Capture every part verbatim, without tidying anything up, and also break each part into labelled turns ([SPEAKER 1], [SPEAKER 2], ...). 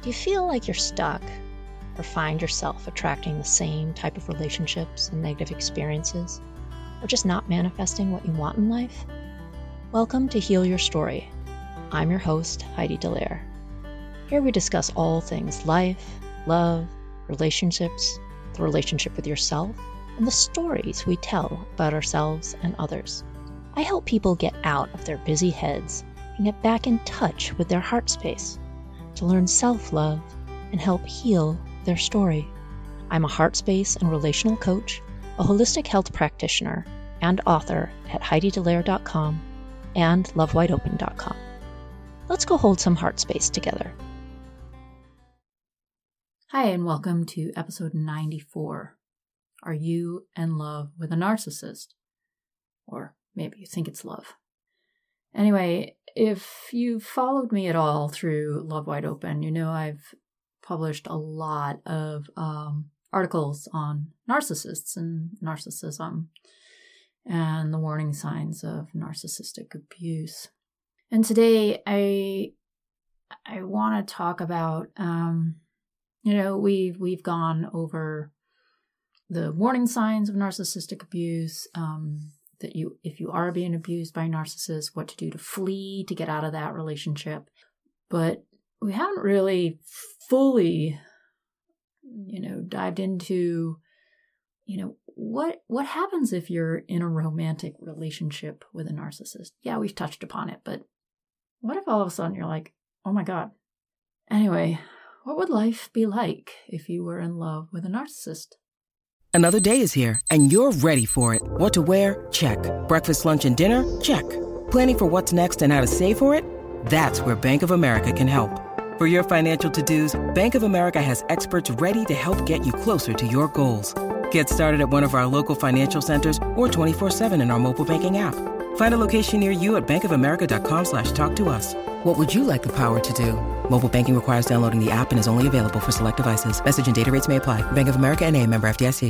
[SPEAKER 1] Do you feel like you're stuck or find yourself attracting the same type of relationships and negative experiences, or just not manifesting what you want in life? Welcome to Heal Your Story. I'm your host, Heidi Dallaire. Here we discuss all things life, love, relationships, the relationship with yourself, and the stories we tell about ourselves and others. I help people get out of their busy heads and get back in touch with their heart space to learn self-love and help heal their story. I'm a heart space and relational coach, a holistic health practitioner, and author at heidi dallaire dot com and love wide open dot com. Let's go hold some heart space together.
[SPEAKER 2] Hi, and welcome to episode ninety-four. Are you in love with a narcissist? Or maybe you think it's love. Anyway, if you've followed me at all through Love Wide Open, you know I've published a lot of um, articles on narcissists and narcissism and the warning signs of narcissistic abuse. And today I I want to talk about, um, you know, we've we've gone over the warning signs of narcissistic abuse. Um, that you, if you are being abused by a narcissist, what to do to flee, to get out of that relationship. But we haven't really fully, you know, dived into, you know, what what happens if you're in a romantic relationship with a narcissist? Yeah, we've touched upon it, but what if all of a sudden you're like, oh my God. Anyway, what would life be like if you were in love with a narcissist?
[SPEAKER 3] Another day is here, and you're ready for it. What to wear? Check. Breakfast, lunch, and dinner? Check. Planning for what's next and how to save for it? That's where Bank of America can help. For your financial to-dos, Bank of America has experts ready to help get you closer to your goals. Get started at one of our local financial centers or twenty-four seven in our mobile banking app. Find a location near you at bankofamerica.com slash talk to us. What would you like the power to do? Mobile banking requires downloading the app and is only available for select devices. Message and data rates may apply. Bank of America N A, member F D I C.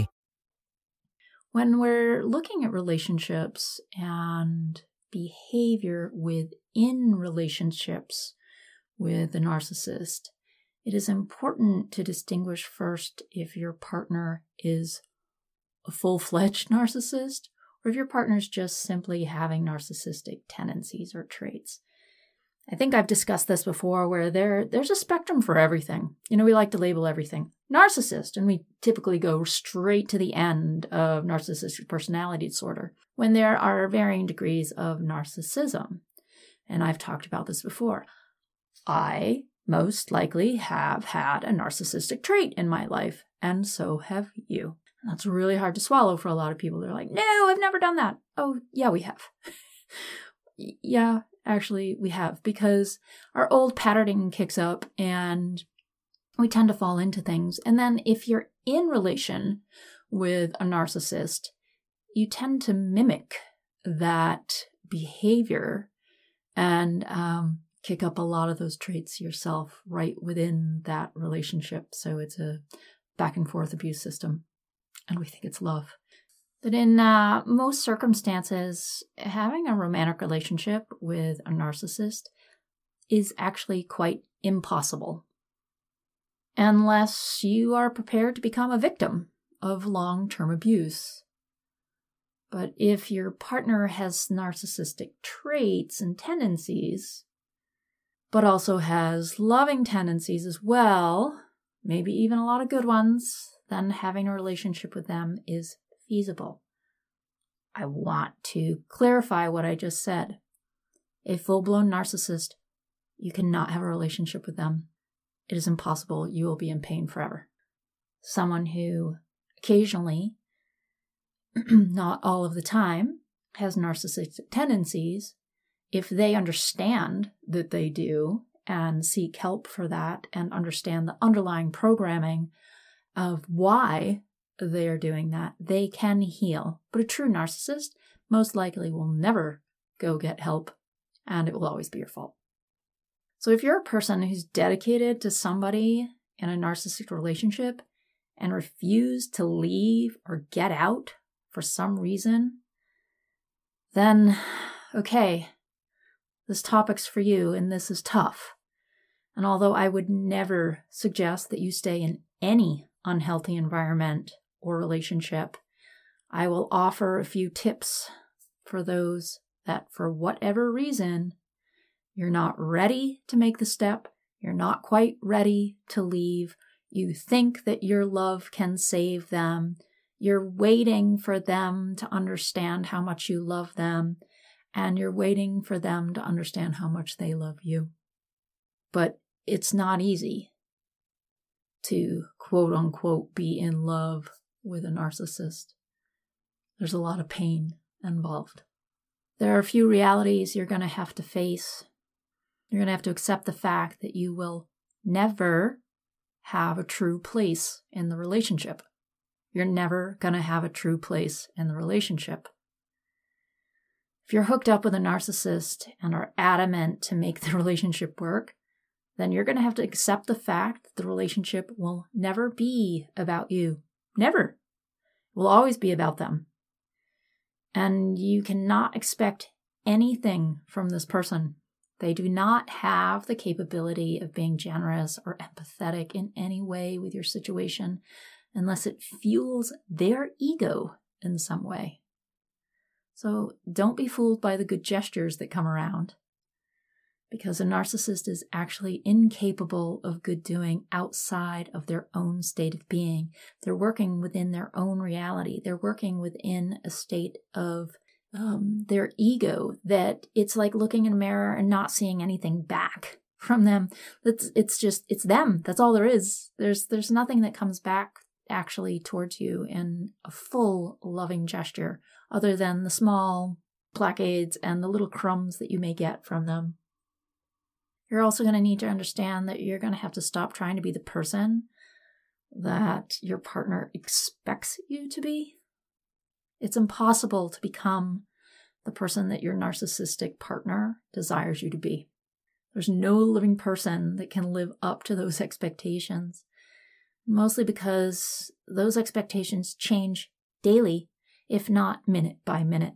[SPEAKER 2] When we're looking at relationships and behavior within relationships with a narcissist, it is important to distinguish first if your partner is a full-fledged narcissist or if your partner is just simply having narcissistic tendencies or traits. I think I've discussed this before where there there's a spectrum for everything. You know, we like to label everything narcissist, and we typically go straight to the end of narcissistic personality disorder when there are varying degrees of narcissism. And I've talked about this before. I most likely have had a narcissistic trait in my life, and so have you. And that's really hard to swallow for a lot of people. They're like, no, I've never done that. Oh, yeah, we have. yeah. Actually, we have, because our old patterning kicks up and we tend to fall into things. And then if you're in relation with a narcissist, you tend to mimic that behavior and um, kick up a lot of those traits yourself right within that relationship. So it's a back and forth abuse system, and we think it's love. But in uh, most circumstances, having a romantic relationship with a narcissist is actually quite impossible, unless you are prepared to become a victim of long-term abuse. But if your partner has narcissistic traits and tendencies, but also has loving tendencies as well, maybe even a lot of good ones, then having a relationship with them is feasible. I want to clarify what I just said. A full-blown narcissist, you cannot have a relationship with them. It is impossible. You will be in pain forever. Someone who occasionally, not all of the time, has narcissistic tendencies, if they understand that they do and seek help for that and understand the underlying programming of why they are doing that, they can heal. But a true narcissist most likely will never go get help, and it will always be your fault. So if you're a person who's dedicated to somebody in a narcissistic relationship and refuse to leave or get out for some reason, then, okay, this topic's for you, and this is tough. And although I would never suggest that you stay in any unhealthy environment or relationship, I will offer a few tips for those that, for whatever reason, you're not ready to make the step, you're not quite ready to leave, you think that your love can save them, you're waiting for them to understand how much you love them, and you're waiting for them to understand how much they love you. But it's not easy to quote unquote be in love with a narcissist. There's a lot of pain involved. There are a few realities you're going to have to face. You're going to have to accept the fact that you will never have a true place in the relationship. You're never going to have a true place in the relationship. If you're hooked up with a narcissist and are adamant to make the relationship work, then you're going to have to accept the fact that the relationship will never be about you. Never. It will always be about them. And you cannot expect anything from this person. They do not have the capability of being generous or empathetic in any way with your situation unless it fuels their ego in some way. So don't be fooled by the good gestures that come around, because a narcissist is actually incapable of good doing outside of their own state of being. They're working within their own reality. They're working within a state of um, their ego that it's like looking in a mirror and not seeing anything back from them. It's, it's just, it's them. That's all there is. There's, there's nothing that comes back actually towards you in a full loving gesture other than the small placards and the little crumbs that you may get from them. You're also going to need to understand that you're going to have to stop trying to be the person that your partner expects you to be. It's impossible to become the person that your narcissistic partner desires you to be. There's no living person that can live up to those expectations, mostly because those expectations change daily, if not minute by minute.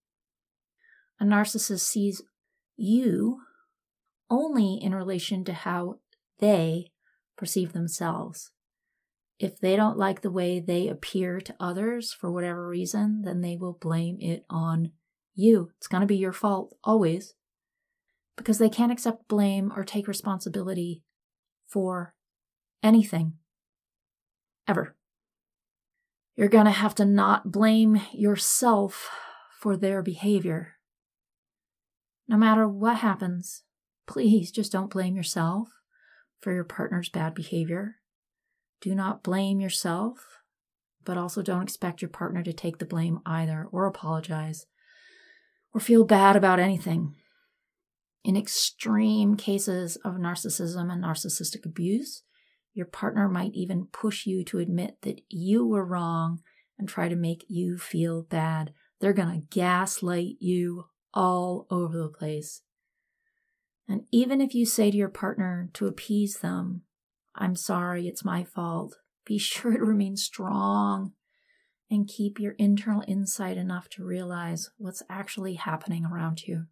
[SPEAKER 2] A narcissist sees you only in relation to how they perceive themselves. If they don't like the way they appear to others for whatever reason, then they will blame it on you. It's going to be your fault, always, because they can't accept blame or take responsibility for anything, ever. You're going to have to not blame yourself for their behavior. No matter what happens, please just don't blame yourself for your partner's bad behavior. Do not blame yourself, but also don't expect your partner to take the blame either, or apologize, or feel bad about anything. In extreme cases of narcissism and narcissistic abuse, your partner might even push you to admit that you were wrong and try to make you feel bad. They're going to gaslight you all over the place. And even if you say to your partner to appease them, "I'm sorry, it's my fault," be sure to remain strong and keep your internal insight enough to realize what's actually happening around you.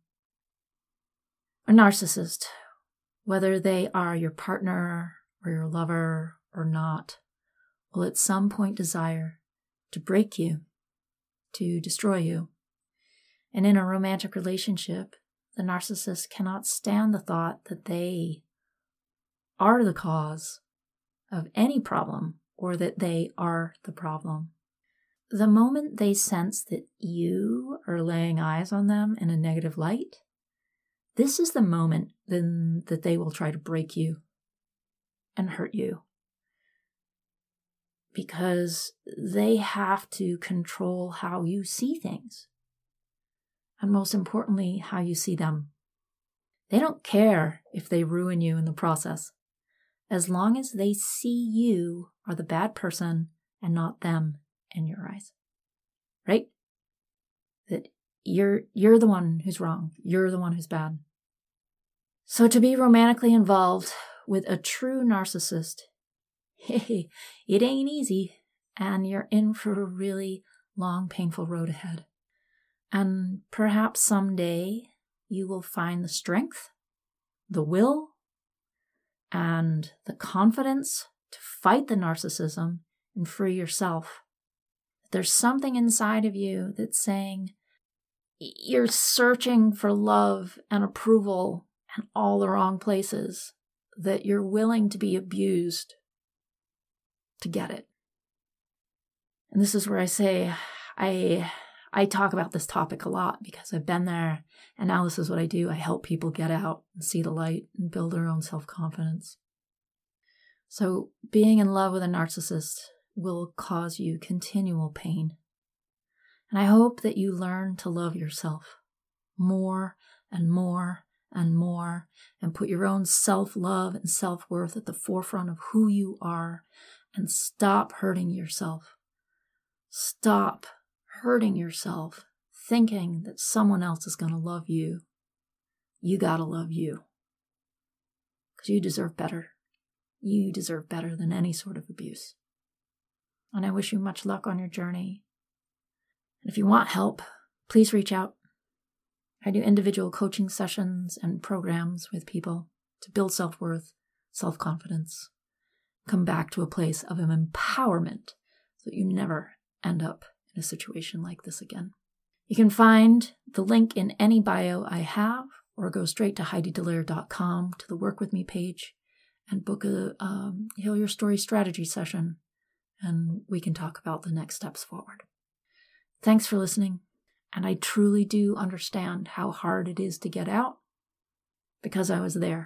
[SPEAKER 2] A narcissist, whether they are your partner or your lover or not, will at some point desire to break you, to destroy you. And in a romantic relationship, the narcissist cannot stand the thought that they are the cause of any problem or that they are the problem. The moment they sense that you are laying eyes on them in a negative light, this is the moment then that they will try to break you and hurt you, because they have to control how you see things, and most importantly, how you see them. They don't care if they ruin you in the process, as long as they see you are the bad person and not them in your eyes, right? That you're you're the one who's wrong. You're the one who's bad. So to be romantically involved with a true narcissist, hey, it ain't easy, and you're in for a really long, painful road ahead. And perhaps someday you will find the strength, the will, and the confidence to fight the narcissism and free yourself. There's something inside of you that's saying you're searching for love and approval in all the wrong places, that you're willing to be abused to get it. And this is where I say, I I talk about this topic a lot because I've been there, and now this is what I do. I help people get out and see the light and build their own self-confidence. So being in love with a narcissist will cause you continual pain. And I hope that you learn to love yourself more and more and more, and put your own self-love and self-worth at the forefront of who you are, and stop hurting yourself. Stop hurting yourself thinking that someone else is going to love you. You got to love you, because you deserve better. You deserve better than any sort of abuse. And I wish you much luck on your journey. And if you want help, please reach out. I do individual coaching sessions and programs with people to build self-worth, self-confidence, come back to a place of empowerment so that you never end up in a situation like this again. You can find the link in any bio I have, or go straight to Heidi Dallaire dot com to the Work With Me page and book a um, Heal Your Story strategy session, and we can talk about the next steps forward. Thanks for listening, and I truly do understand how hard it is to get out, because I was there.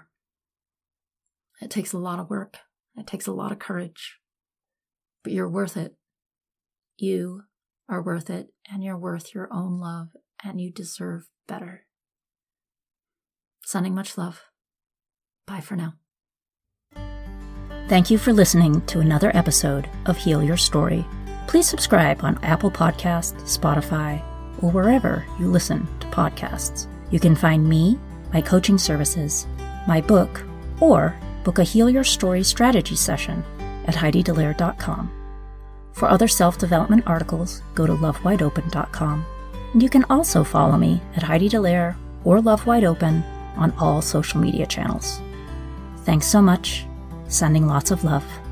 [SPEAKER 2] It takes a lot of work. It takes a lot of courage, but you're worth it. You are worth it, and you're worth your own love, and you deserve better. Sending much love. Bye for now.
[SPEAKER 1] Thank you for listening to another episode of Heal Your Story. Please subscribe on Apple Podcasts, Spotify, or wherever you listen to podcasts. You can find me, my coaching services, my book, or book a Heal Your Story strategy session at Heidi Dallaire dot com. For other self-development articles, go to Love Wide Open dot com. And you can also follow me at Heidi Dallaire or Love Wide Open on all social media channels. Thanks so much. Sending lots of love.